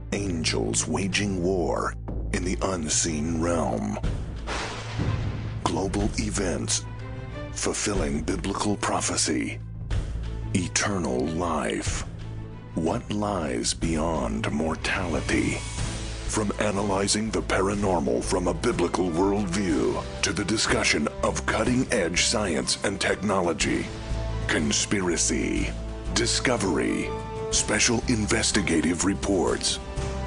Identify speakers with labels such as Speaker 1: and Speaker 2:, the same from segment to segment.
Speaker 1: Angels waging war in the unseen realm. Global events fulfilling biblical prophecy. Eternal life. What lies beyond mortality? From analyzing the paranormal from a biblical worldview to the discussion of cutting-edge science and technology, conspiracy, discovery, special investigative reports.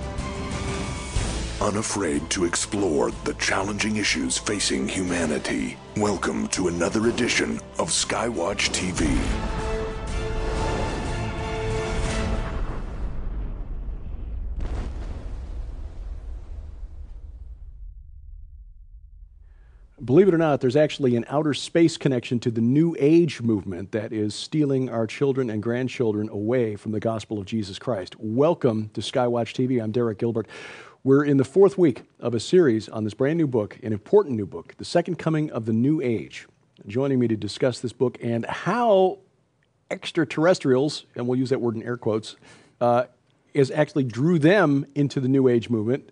Speaker 1: Unafraid to explore the challenging issues facing humanity. Welcome to another edition of Skywatch TV.
Speaker 2: Believe it or not, there's actually an outer space connection to the New Age movement that is stealing our children and grandchildren away from the gospel of Jesus Christ. Welcome to Skywatch TV. I'm Derek Gilbert. We're in the fourth week of a series on this brand new book, an important new book, The Second Coming of the New Age. Joining me to discuss this book and how extraterrestrials, and we'll use that word in air quotes, is actually drew them into the New Age movement.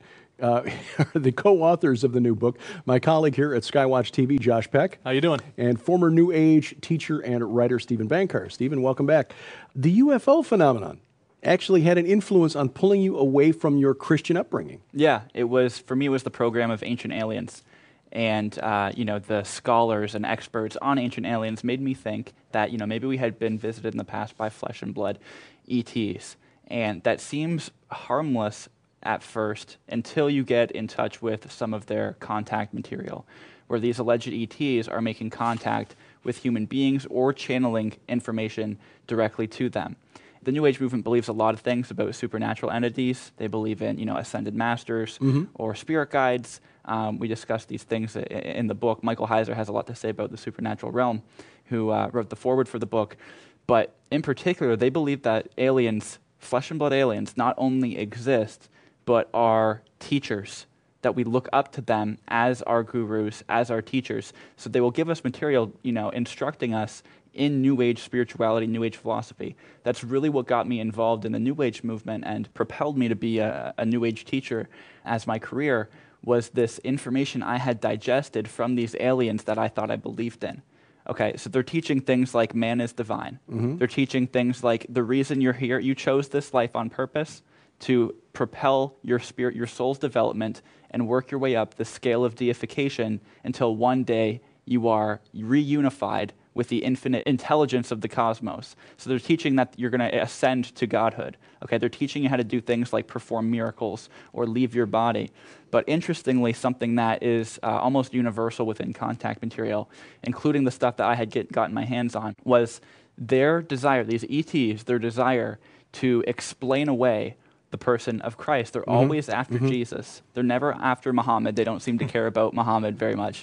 Speaker 2: The co-authors of the new book, my colleague here at Skywatch TV, Josh Peck.
Speaker 3: How you doing?
Speaker 2: And former New Age teacher and writer Stephen Bankar. Stephen, welcome back. The UFO phenomenon actually had an influence on pulling you away from your Christian upbringing.
Speaker 4: Yeah, for me, it was the program of Ancient Aliens. And, the scholars and experts on Ancient Aliens made me think that, maybe we had been visited in the past by flesh and blood ETs. And that seems harmless at first until you get in touch with some of their contact material, where these alleged ETs are making contact with human beings or channeling information directly to them. The New Age movement believes a lot of things about supernatural entities. They believe in, ascended masters or spirit guides. We discuss these things in the book. Michael Heiser has a lot to say about the supernatural realm, who wrote the foreword for the book. But in particular, they believe that aliens, flesh and blood aliens, not only exist, but are teachers, that we look up to them as our gurus, as our teachers. So they will give us material, instructing us in New Age spirituality, New Age philosophy. That's really what got me involved in the New Age movement and propelled me to be a New Age teacher as my career, was this information I had digested from these aliens that I thought I believed in. Okay, so they're teaching things like man is divine. They're teaching things like the reason you're here, you chose this life on purpose to propel your spirit, your soul's development, and work your way up the scale of deification until one day you are reunified with the infinite intelligence of the cosmos. So they're teaching that you're going to ascend to godhood. Okay, they're teaching you how to do things like perform miracles or leave your body. But interestingly, something that is almost universal within contact material, including the stuff that I had gotten my hands on, was their desire, these ETs, their desire to explain away the person of Christ. They're always after Jesus. They're never after Muhammad. They don't seem to care about Muhammad very much.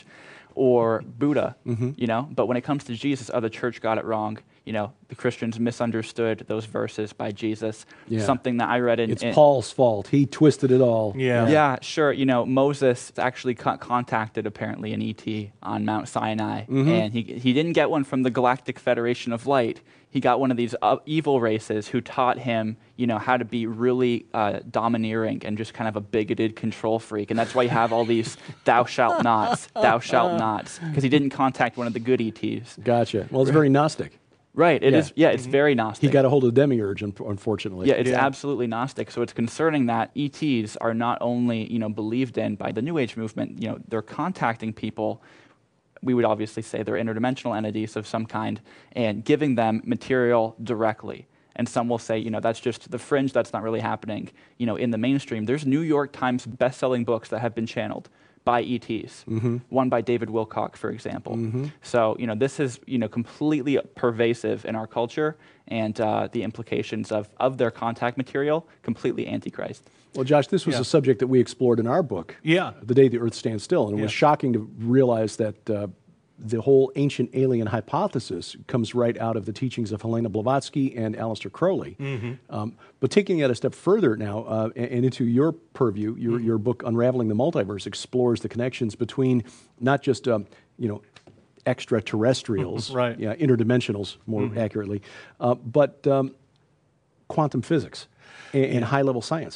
Speaker 4: Or Buddha, But when it comes to Jesus, the church got it wrong. The Christians misunderstood those verses by Jesus. Yeah. Something that I read in...
Speaker 2: It's Paul's fault. He twisted it all.
Speaker 4: Yeah, sure. Moses actually contacted apparently an ET on Mount Sinai. And he didn't get one from the Galactic Federation of Light. He got one of these evil races who taught him, how to be really domineering and just kind of a bigoted control freak. And that's why you have all these thou shalt nots, because he didn't contact one of the good ETs.
Speaker 2: Gotcha. Well, it's very Gnostic.
Speaker 4: Right. It is. Yeah, it's very Gnostic.
Speaker 2: He got a hold of the demiurge, unfortunately.
Speaker 4: Yeah, it's absolutely Gnostic. So it's concerning that ETs are not only, believed in by the New Age movement, they're contacting people. We would obviously say they're interdimensional entities of some kind, and giving them material directly. And some will say, that's just the fringe, that's not really happening, in the mainstream. There's New York Times best-selling books that have been channeled by ETs. One by David Wilcock, for example. So, this is, completely pervasive in our culture, and the implications of their contact material, completely antichrist.
Speaker 2: Well, Josh, this was a subject that we explored in our book, The Day the Earth Stands Still, and it was shocking to realize that the whole ancient alien hypothesis comes right out of the teachings of Helena Blavatsky and Aleister Crowley. But taking it a step further now and into your purview, your book Unraveling the Multiverse explores the connections between not just extraterrestrials, interdimensionals more accurately, but quantum physics and high-level science.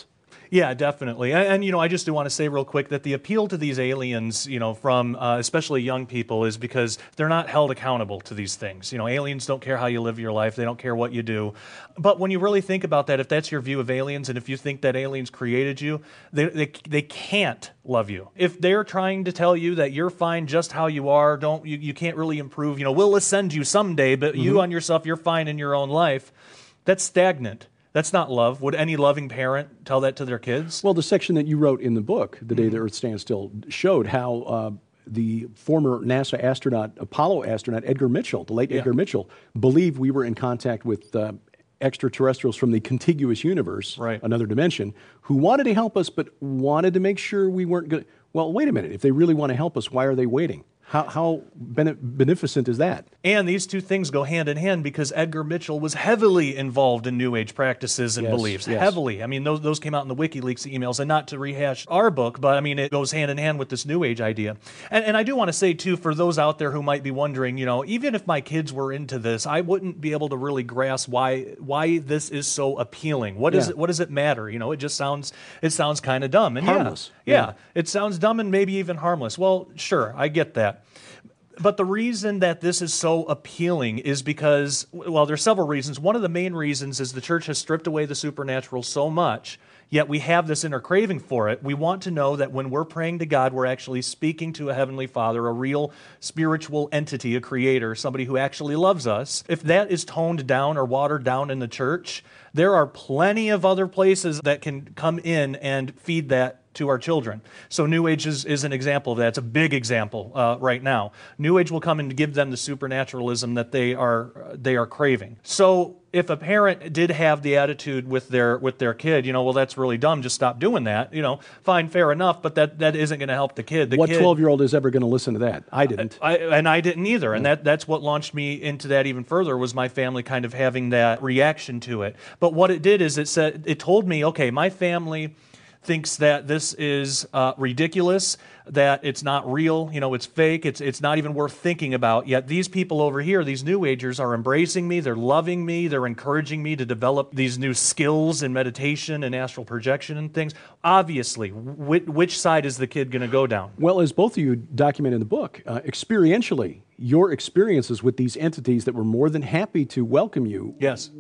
Speaker 3: Yeah, definitely. And I just do want to say real quick that the appeal to these aliens, from especially young people, is because they're not held accountable to these things. Aliens don't care how you live your life. They don't care what you do. But when you really think about that, if that's your view of aliens, and if you think that aliens created you, they can't love you. If they're trying to tell you that you're fine just how you are, you can't really improve, we'll ascend you someday, but you on yourself, you're fine in your own life, that's stagnant. That's not love. Would any loving parent tell that to their kids?
Speaker 2: Well, the section that you wrote in the book, The Day the Earth Stands Still, showed how the former NASA astronaut, Apollo astronaut, Edgar Mitchell, the late Edgar Mitchell, believed we were in contact with extraterrestrials from the contiguous universe, another dimension, who wanted to help us but wanted to make sure we weren't going to... Well, wait a minute. If they really want to help us, why are they waiting? How beneficent is that?
Speaker 3: And these two things go hand in hand because Edgar Mitchell was heavily involved in New Age practices and beliefs. Yes. Heavily. I mean, those came out in the WikiLeaks emails, and not to rehash our book, but I mean, it goes hand in hand with this New Age idea. And I do want to say, too, for those out there who might be wondering, even if my kids were into this, I wouldn't be able to really grasp why this is so appealing. What does it matter? It just sounds kind of dumb. And
Speaker 2: harmless.
Speaker 3: Yeah, it sounds dumb and maybe even harmless. Well, sure, I get that. But the reason that this is so appealing is because, well, there's several reasons. One of the main reasons is the church has stripped away the supernatural so much, yet we have this inner craving for it. We want to know that when we're praying to God, we're actually speaking to a Heavenly Father, a real spiritual entity, a creator, somebody who actually loves us. If that is toned down or watered down in the church, there are plenty of other places that can come in and feed that to our children. So New Age is an example of that. It's a big example right now. New Age will come and give them the supernaturalism that they are craving. So if a parent did have the attitude with their kid, well, that's really dumb, just stop doing that, fine, fair enough, but that isn't going to help the kid.
Speaker 2: What 12-year-old is ever going to listen to that? I didn't.
Speaker 3: I didn't either, and that's what launched me into that even further, was my family kind of having that reaction to it. But what it did is it told me, okay, my family thinks that this is ridiculous, that it's not real, it's fake, it's not even worth thinking about. Yet these people over here, these New Agers, are embracing me, they're loving me, they're encouraging me to develop these new skills in meditation and astral projection and things. Obviously, which side is the kid going to go down?
Speaker 2: Well, as both of you document in the book, experientially, your experiences with these entities that were more than happy to welcome you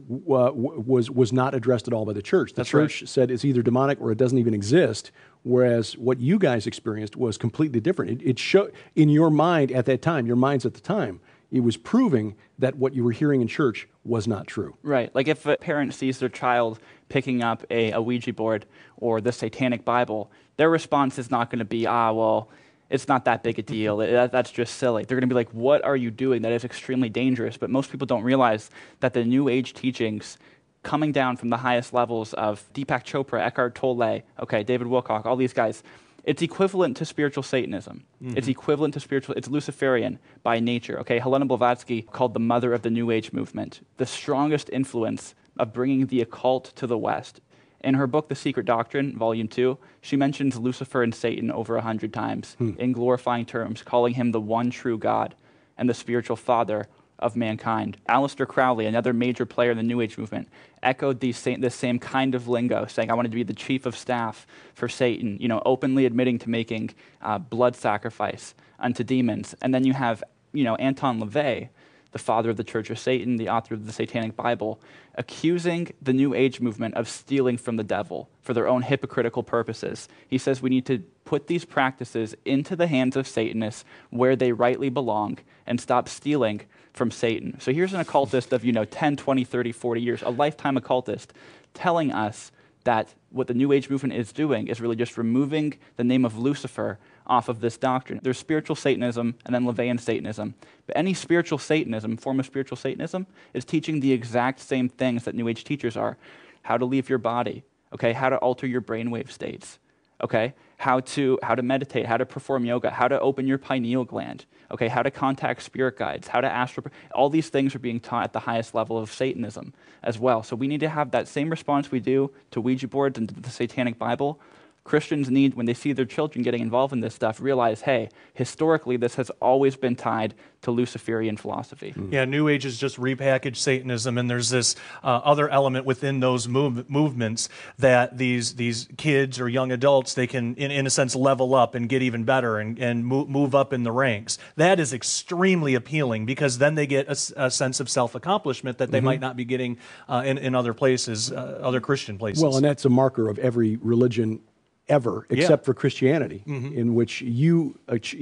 Speaker 2: was not addressed at all by the church. The church said it's either demonic or it doesn't even exist, whereas what you guys experienced was completely different. It showed in your mind at that time, your minds at the time, it was proving that what you were hearing in church was not true.
Speaker 4: Right. Like if a parent sees their child picking up a Ouija board or the Satanic Bible, their response is not going to be, well, it's not that big a deal. That's just silly. They're going to be like, what are you doing? That is extremely dangerous. But most people don't realize that the New Age teachings coming down from the highest levels of Deepak Chopra, Eckhart Tolle, David Wilcock, all these guys, it's equivalent to spiritual Satanism. Mm-hmm. It's equivalent to it's Luciferian by nature. Helena Blavatsky called the mother of the New Age movement, the strongest influence of bringing the occult to the West. In her book, The Secret Doctrine, Volume 2, she mentions Lucifer and Satan over 100 times in glorifying terms, calling him the one true God and the spiritual father of mankind. Aleister Crowley, another major player in the New Age movement, echoed this same kind of lingo, saying, I wanted to be the chief of staff for Satan, openly admitting to making blood sacrifice unto demons. And then you have, Anton LaVey, the father of the Church of Satan, the author of the Satanic Bible, accusing the New Age movement of stealing from the devil for their own hypocritical purposes. He says we need to put these practices into the hands of Satanists where they rightly belong and stop stealing from Satan. So here's an occultist of, 10, 20, 30, 40 years, a lifetime occultist, telling us that what the New Age movement is doing is really just removing the name of Lucifer off of this doctrine. There's spiritual Satanism and then LaVeyan Satanism. But any spiritual Satanism, form of spiritual Satanism, is teaching the exact same things that New Age teachers are. How to leave your body, how to alter your brainwave states, how to meditate, how to perform yoga, how to open your pineal gland, how to contact spirit guides, how to astral. All these things are being taught at the highest level of Satanism as well. So we need to have that same response we do to Ouija boards and to the Satanic Bible Christians need, when they see their children getting involved in this stuff, realize, hey, historically this has always been tied to Luciferian philosophy.
Speaker 3: Yeah, New Age is just repackaged Satanism, and there's this other element within those movements that these kids or young adults, they can, in a sense, level up and get even better and move up in the ranks. That is extremely appealing because then they get a sense of self-accomplishment that they might not be getting in other places, other Christian places.
Speaker 2: Well, and that's a marker of every religion ever, except for Christianity, in which your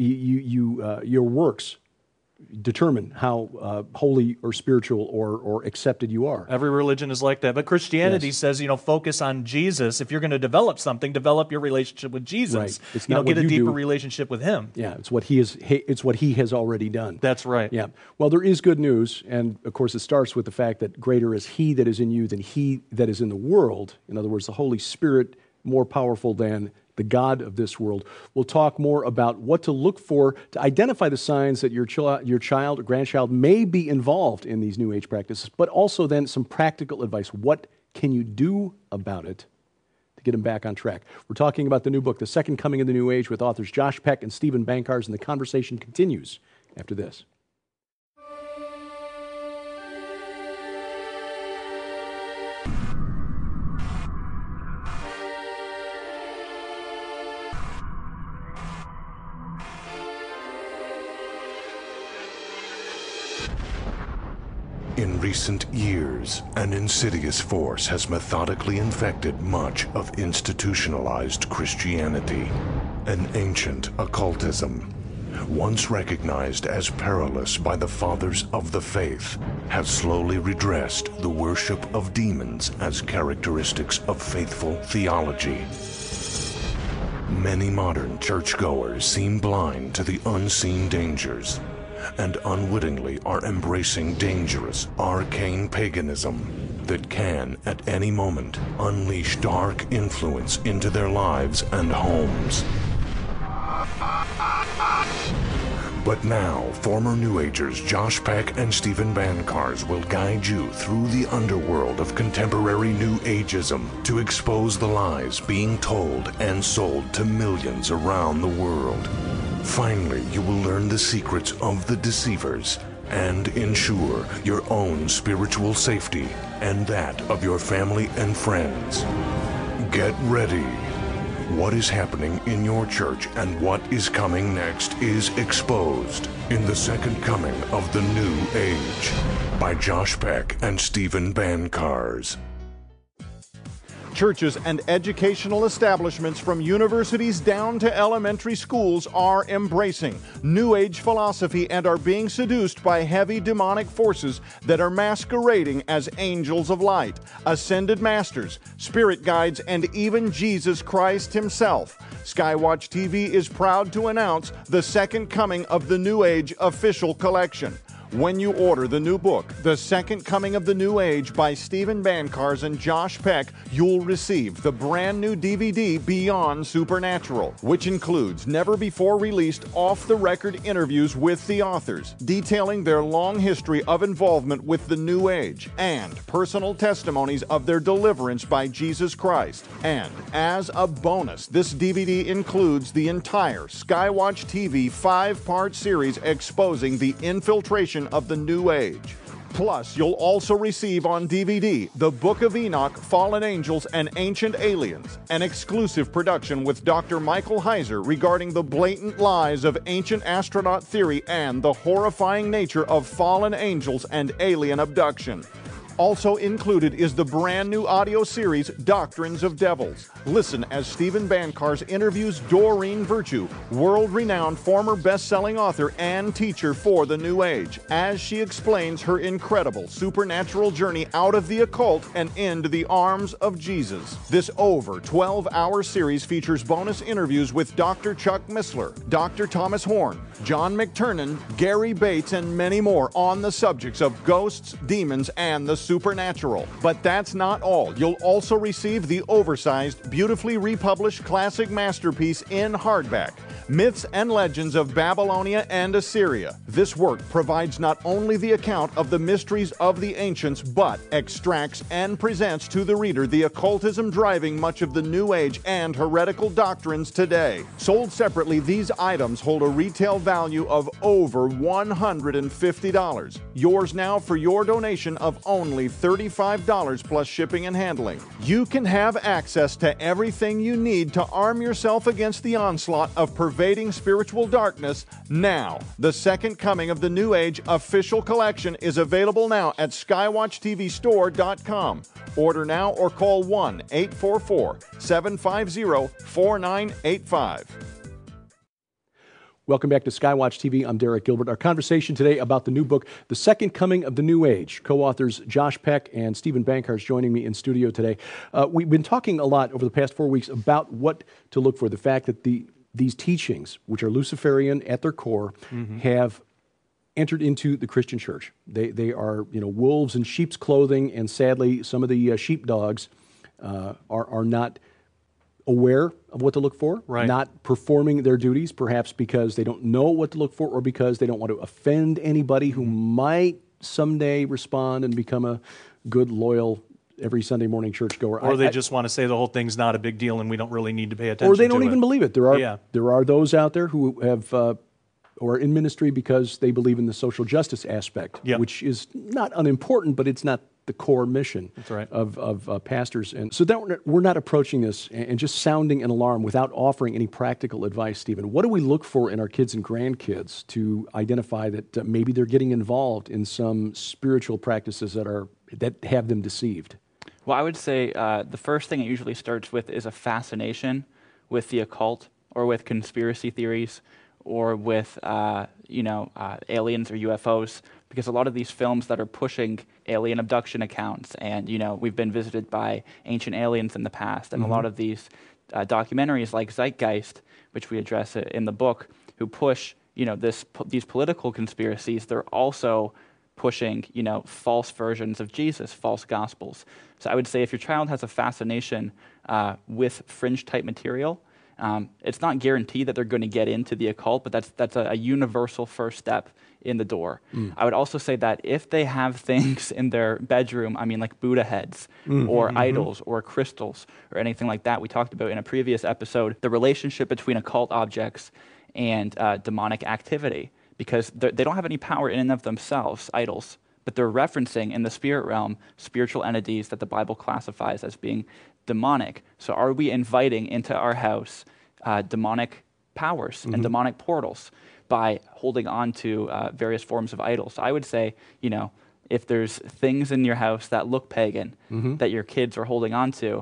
Speaker 2: works determine how holy or spiritual or accepted you are.
Speaker 3: Every religion is like that. But Christianity says, focus on Jesus. If you're going to develop something, develop your relationship with Jesus.
Speaker 2: Right. It's not
Speaker 3: get
Speaker 2: what
Speaker 3: a
Speaker 2: you
Speaker 3: deeper
Speaker 2: do.
Speaker 3: relationship with Him.
Speaker 2: Yeah, it's what he has already done.
Speaker 3: That's right.
Speaker 2: Yeah. Well, there is good news, and of course it starts with the fact that greater is He that is in you than he that is in the world. In other words, the Holy Spirit more powerful than the God of this world. We'll talk more about what to look for to identify the signs that your child or grandchild may be involved in these New Age practices, but also then some practical advice. What can you do about it to get them back on track? We're talking about the new book, The Second Coming of the New Age, with authors Josh Peck and Stephen Bankars, and the conversation continues after this.
Speaker 1: In recent years, an insidious force has methodically infected much of institutionalized Christianity. An ancient occultism, once recognized as perilous by the fathers of the faith, has slowly redressed the worship of demons as characteristics of faithful theology. Many modern churchgoers seem blind to the unseen dangers, and unwittingly are embracing dangerous, arcane paganism that can, at any moment, unleash dark influence into their lives and homes. But now, former New Agers Josh Peck and Stephen Bankars will guide you through the underworld of contemporary New Ageism to expose the lies being told and sold to millions around the world. Finally, you will learn the secrets of the deceivers and ensure your own spiritual safety and that of your family and friends. Get ready. What is happening in your church and what is coming next is exposed in The Second Coming of the New Age by Josh Peck and Stephen Bankars.
Speaker 5: Churches and educational establishments from universities down to elementary schools are embracing New Age philosophy and are being seduced by heavy demonic forces that are masquerading as angels of light, ascended masters, spirit guides, and even Jesus Christ himself. Skywatch TV is proud to announce The Second Coming of the New Age official collection. When you order the new book, The Second Coming of the New Age by Stephen Bankars and Josh Peck, you'll receive the brand new DVD Beyond Supernatural, which includes never-before-released off-the-record interviews with the authors, detailing their long history of involvement with the New Age, and personal testimonies of their deliverance by Jesus Christ. And as a bonus, this DVD includes the entire Skywatch TV 5-part series exposing the infiltration of the New Age. Plus, you'll also receive on DVD The Book of Enoch, Fallen Angels, and Ancient Aliens, an exclusive production with Dr. Michael Heiser regarding the blatant lies of ancient astronaut theory and the horrifying nature of fallen angels and alien abduction. Also included is the brand new audio series, Doctrines of Devils. Listen as Stephen Bankars interviews Doreen Virtue, world-renowned former best-selling author and teacher for the New Age, as she explains her incredible supernatural journey out of the occult and into the arms of Jesus. This over 12-hour series features bonus interviews with Dr. Chuck Missler, Dr. Thomas Horn, John McTernan, Gary Bates, and many more on the subjects of ghosts, demons, and the supernatural. But that's not all. You'll also receive the oversized, beautifully republished classic masterpiece in hardback, Myths and Legends of Babylonia and Assyria. This work provides not only the account of the mysteries of the ancients, but extracts and presents to the reader the occultism driving much of the New Age and heretical doctrines today. Sold separately, these items hold a retail value of over $150. Yours now for your donation of only $35 plus shipping and handling. You can have access to everything you need to arm yourself against the onslaught of pervading spiritual darkness now. The Second Coming of the New Age official collection is available now at skywatchtvstore.com. Order now or call 1-844-750-4985.
Speaker 2: Welcome back to Skywatch TV. I'm Derek Gilbert. Our conversation today about the new book, The Second Coming of the New Age. Co-authors Josh Peck and Stephen Bancarz joining me in studio today. We've been talking a lot over the past 4 weeks about what to look for. The fact that these teachings, which are Luciferian at their core, have entered into the Christian church. They are, wolves in sheep's clothing, and sadly, some of the sheepdogs are not aware of what to look for, not performing their duties, perhaps because they don't know what to look for or because they don't want to offend anybody who might someday respond and become a good, loyal, every Sunday morning churchgoer.
Speaker 3: Or they just want to say the whole thing's not a big deal and we don't really need to pay attention to it.
Speaker 2: Or they don't even believe it. There are those out there who have or are in ministry because they believe in the social justice aspect, which is not unimportant, but it's not the core mission of pastors. And so that we're not approaching this and just sounding an alarm without offering any practical advice, Stephen. What do we look for in our kids and grandkids to identify that maybe they're getting involved in some spiritual practices that have them deceived?
Speaker 4: Well, I would say the first thing it usually starts with is a fascination with the occult or with conspiracy theories or with aliens or UFOs, because a lot of these films that are pushing alien abduction accounts and, we've been visited by ancient aliens in the past, and a lot of these documentaries like Zeitgeist, which we address in the book, who push, these political conspiracies, they're also pushing, false versions of Jesus, false gospels. So I would say if your child has a fascination with fringe-type material, it's not guaranteed that they're going to get into the occult, but that's a universal first step in the door. I would also say that if they have things in their bedroom, like Buddha heads or idols or crystals or anything like that, we talked about in a previous episode, the relationship between occult objects and demonic activity, because they don't have any power in and of themselves, idols, but they're referencing in the spirit realm spiritual entities that the Bible classifies as being demonic. So are we inviting into our house demonic powers and demonic portals by holding on to various forms of idols? So I would say, if there's things in your house that look pagan that your kids are holding on to,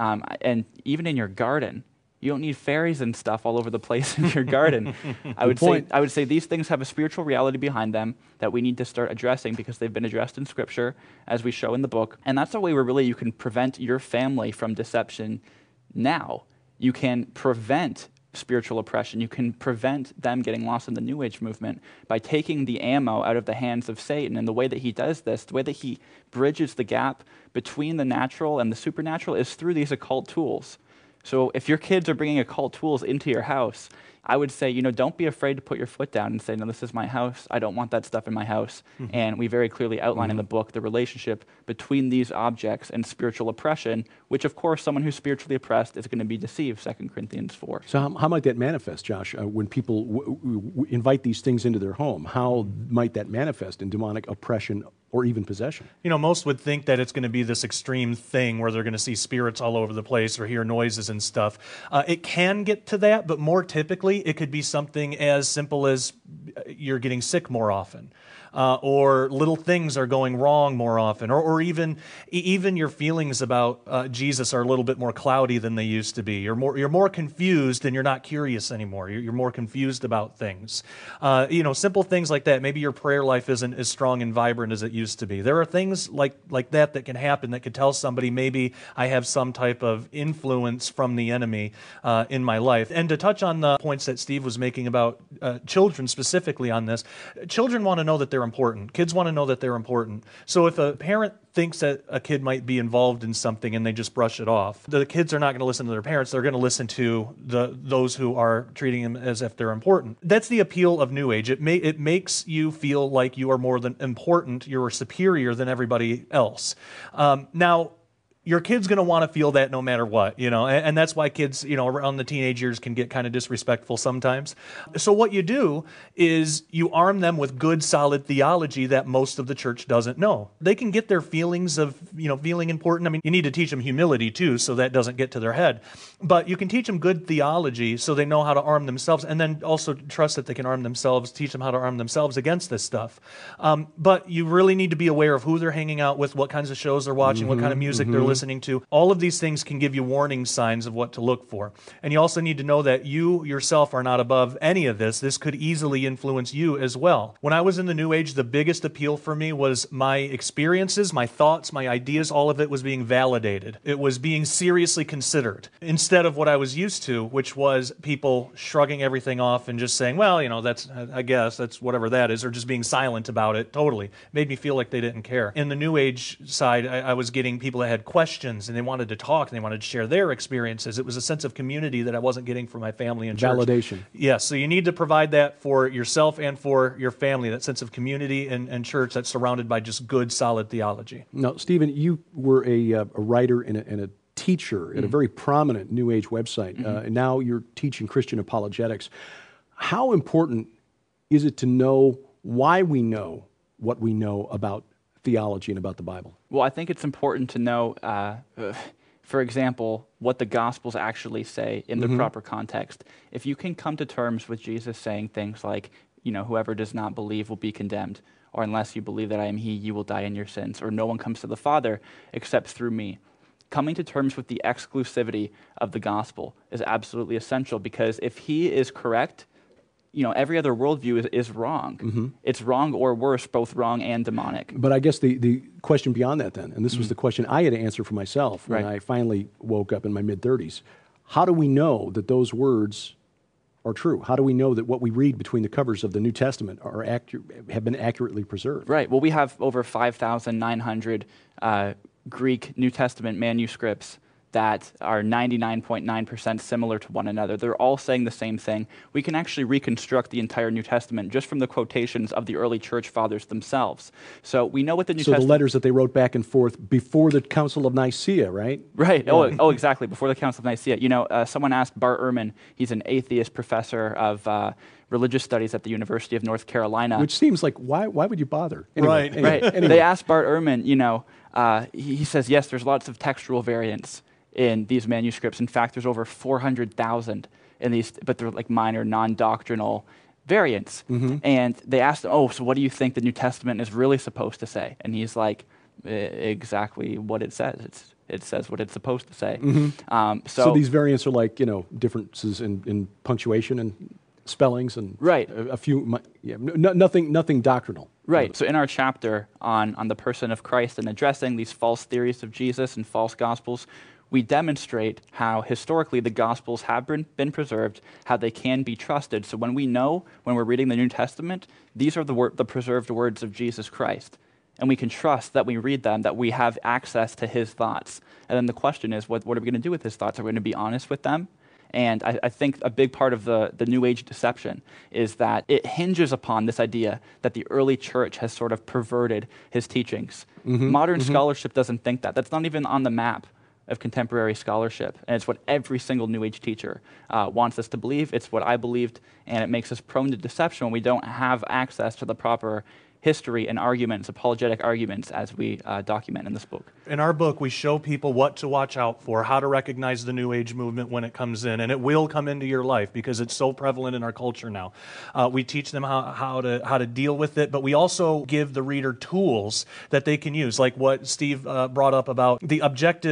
Speaker 4: and even in your garden, you don't need fairies and stuff all over the place in your garden. I would say these things have a spiritual reality behind them that we need to start addressing because they've been addressed in Scripture, as we show in the book. And that's the way where you can prevent your family from deception now. You can prevent spiritual oppression. You can prevent them getting lost in the New Age movement by taking the ammo out of the hands of Satan. And the way that he does this, the way that he bridges the gap between the natural and the supernatural, is through these occult tools. So if your kids are bringing occult tools into your house, I would say, don't be afraid to put your foot down and say, no, this is my house. I don't want that stuff in my house. And we very clearly outline in the book the relationship between these objects and spiritual oppression, which, of course, someone who's spiritually oppressed is going to be deceived, 2 Corinthians 4.
Speaker 2: So how might that manifest, Josh, when people invite these things into their home? How might that manifest in demonic oppression or even possession?
Speaker 3: Most would think that it's going to be this extreme thing where they're going to see spirits all over the place or hear noises and stuff. It can get to that, but more typically, it could be something as simple as you're getting sick more often. Or little things are going wrong more often, or even your feelings about Jesus are a little bit more cloudy than they used to be. You're more confused, and you're not curious anymore. You're more confused about things. Simple things like that. Maybe your prayer life isn't as strong and vibrant as it used to be. There are things like that can happen that could tell somebody maybe I have some type of influence from the enemy in my life. And to touch on the points that Steve was making about children specifically on this, children want to know that they're important. Kids want to know that they're important. So if a parent thinks that a kid might be involved in something and they just brush it off, the kids are not going to listen to their parents. They're going to listen to those who are treating them as if they're important. That's the appeal of New Age. It makes you feel like you are more than important. You're superior than everybody else. Now, your kid's going to want to feel that no matter what, and that's why kids, around the teenage years can get kind of disrespectful sometimes. So what you do is you arm them with good, solid theology that most of the church doesn't know. They can get their feelings of, feeling important. I mean, you need to teach them humility too, so that doesn't get to their head. But you can teach them good theology so they know how to arm themselves, and then also trust that they can arm themselves, teach them how to arm themselves against this stuff. But you really need to be aware of who they're hanging out with, what kinds of shows they're watching, what kind of music they're listening to. All of these things can give you warning signs of what to look for. And you also need to know that you yourself are not above any of this. This could easily influence you as well. When I was in the New Age, the biggest appeal for me was my experiences, my thoughts, my ideas, all of it was being validated. It was being seriously considered instead of what I was used to, which was people shrugging everything off and just saying, well, I guess that's whatever that is, or just being silent about it totally. It made me feel like they didn't care. In the New Age side, I was getting people that had questions and they wanted to talk and they wanted to share their experiences. It was a sense of community that I wasn't getting from my family and church.
Speaker 2: Validation.
Speaker 3: Yes, so you need to provide that for yourself and for your family, that sense of community and church that's surrounded by just good, solid theology.
Speaker 2: Now, Stephen, you were a writer and a teacher at a very prominent New Age website, and now you're teaching Christian apologetics. How important is it to know why we know what we know about theology and about the Bible?
Speaker 4: Well, I think it's important to know, for example, what the Gospels actually say in the proper context. If you can come to terms with Jesus saying things like, whoever does not believe will be condemned, or unless you believe that I am He, you will die in your sins, or no one comes to the Father except through me. Coming to terms with the exclusivity of the gospel is absolutely essential, because if He is correct, every other worldview is wrong. It's wrong, or worse, both wrong and demonic.
Speaker 2: But I guess the question beyond that then, and this was the question I had to answer for myself when I finally woke up in my mid-30s, how do we know that those words are true? How do we know that what we read between the covers of the New Testament have been accurately preserved?
Speaker 4: Right. Well, we have over 5,900 Greek New Testament manuscripts that are 99.9% similar to one another. They're all saying the same thing. We can actually reconstruct the entire New Testament just from the quotations of the early church fathers themselves. So we know what the New Testament...
Speaker 2: So the letters that they wrote back and forth before the Council of Nicaea, right?
Speaker 4: Right. Oh, exactly. Before the Council of Nicaea. Someone asked Bart Ehrman, he's an atheist professor of religious studies at the University of North Carolina.
Speaker 2: Which seems like, why would you bother?
Speaker 3: Right.
Speaker 4: Anyway. They asked Bart Ehrman, he says, yes, there's lots of textual variants in these manuscripts. In fact, there's over 400,000 in these, but they're like minor, non-doctrinal variants. And they asked him, so what do you think the New Testament is really supposed to say? And he's like, exactly what it says. It says what it's supposed to say.
Speaker 2: So these variants are like, differences in punctuation and spellings and a few, nothing doctrinal.
Speaker 4: Right. So in our chapter on the person of Christ and addressing these false theories of Jesus and false gospels, we demonstrate how historically the Gospels have been preserved, how they can be trusted. So when we're reading the New Testament, these are the preserved words of Jesus Christ. And we can trust that we read them, that we have access to His thoughts. And then the question is, what are we going to do with His thoughts? Are we going to be honest with them? And I think a big part of the New Age deception is that it hinges upon this idea that the early church has sort of perverted His teachings. Modern scholarship doesn't think that. That's not even on the map of contemporary scholarship. And it's what every single New Age teacher wants us to believe. It's what I believed, and it makes us prone to deception when we don't have access to the proper history and arguments, apologetic arguments, as we document in this book.
Speaker 3: In our book, we show people what to watch out for, how to recognize the New Age movement when it comes in, and it will come into your life because it's so prevalent in our culture now. We teach them how to deal with it, but we also give the reader tools that they can use, like what Steve brought up about the objective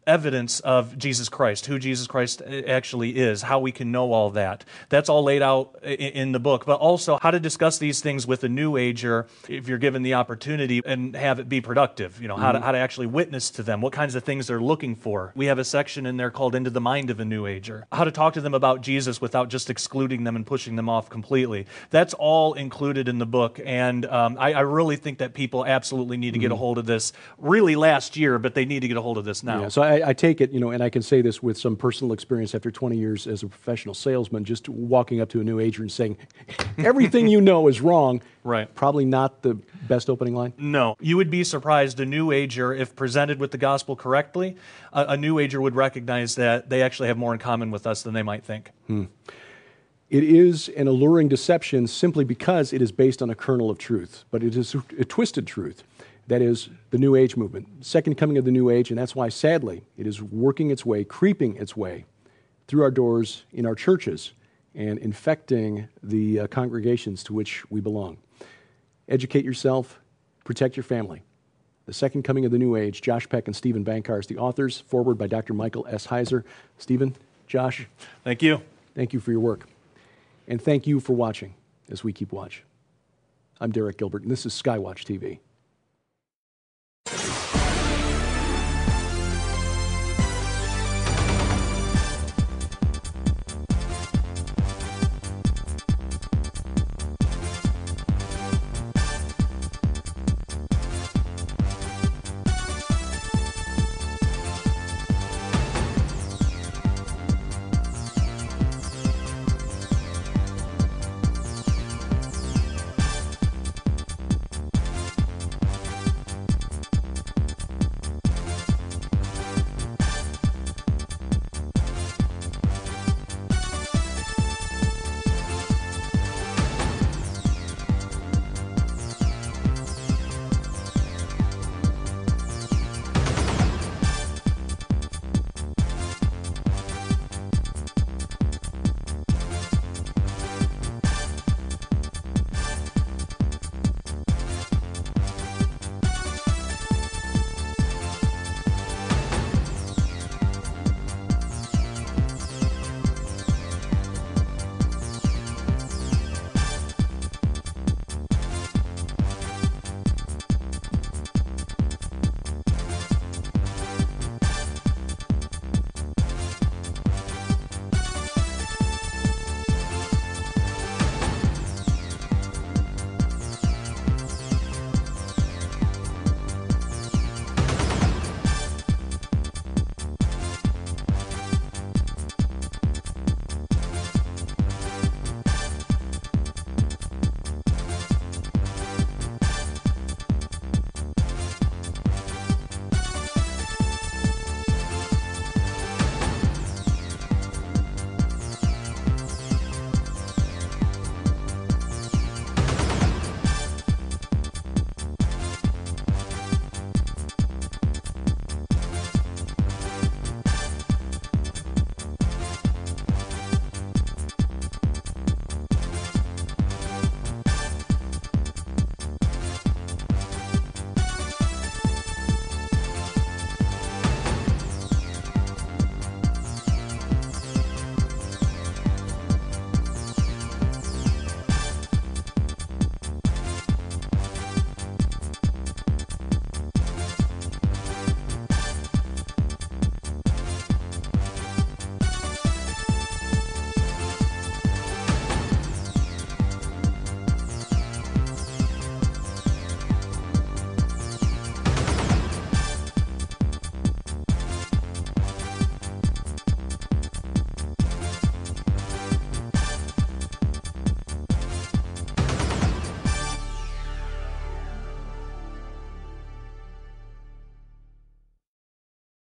Speaker 3: evidence of Jesus Christ, who Jesus Christ actually is, how we can know all that. That's all laid out in the book, but also how to discuss these things with a New Ager if you're given the opportunity and have it be productive, how to actually witness to them, what kinds of things they're looking for. We have a section in there called Into the Mind of a New Ager, how to talk to them about Jesus without just excluding them and pushing them off completely. That's all included in the book, and I really think that people absolutely need to get a hold of this, really last year, but they need to get a hold of this now.
Speaker 2: Yeah, so I take it, and I can say this with some personal experience after 20 years as a professional salesman, just walking up to a New Ager and saying, everything you know is wrong.
Speaker 3: Right.
Speaker 2: Probably not the best opening line.
Speaker 3: No. You would be surprised, a New Ager, if presented with the gospel correctly, a New Ager would recognize that they actually have more in common with us than they might think.
Speaker 2: It is an alluring deception simply because it is based on a kernel of truth, but it is a twisted truth. That is the New Age movement, second coming of the New Age, and that's why, sadly, it is working its way, creeping its way through our doors in our churches and infecting the congregations to which we belong. Educate yourself, protect your family. The Second Coming of the New Age, Josh Peck and Stephen Bankars, the authors, forward by Dr. Michael S. Heiser. Stephen, Josh.
Speaker 3: Thank you.
Speaker 2: Thank you for your work. And thank you for watching as we keep watch. I'm Derek Gilbert, and this is Skywatch TV.